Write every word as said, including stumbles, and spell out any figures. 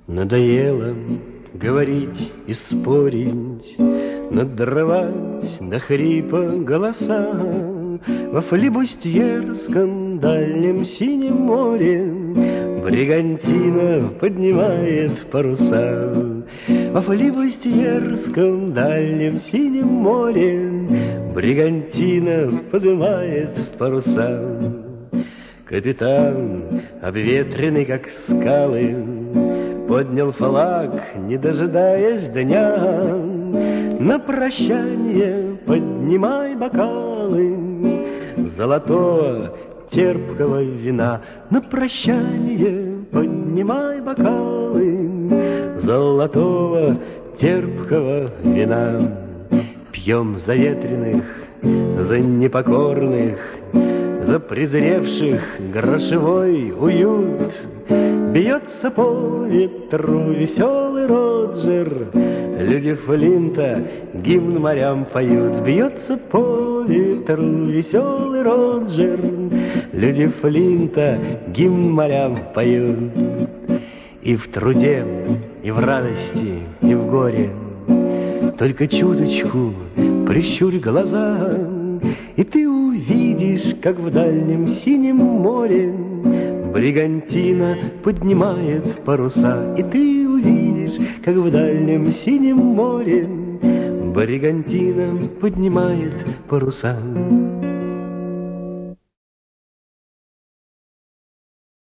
Надоело говорить и спорить, надрывать до хрипа голоса. Во флибустьерском дальнем синем море бригантина поднимает паруса. Во флибустьерском дальнем синем море бригантина поднимает паруса. Капитан, обветренный как скалы, поднял флаг, не дожидаясь дня. На прощание поднимай бокалы золотого терпкого вина. На прощание поднимай бокалы золотого терпкого вина. Пьем за ветреных, за непокорных, за презревших грошевой уют. Бьется по ветру веселый Роджер, люди Флинта гимн морям поют. Бьется по ветру веселый Роджер, люди Флинта гимн морям поют. И в труде, и в радости, и в горе только чуточку прищурь глаза, и ты увидишь, как в дальнем синем море бригантина поднимает паруса. И ты увидишь, как в дальнем синем море бригантина поднимает паруса.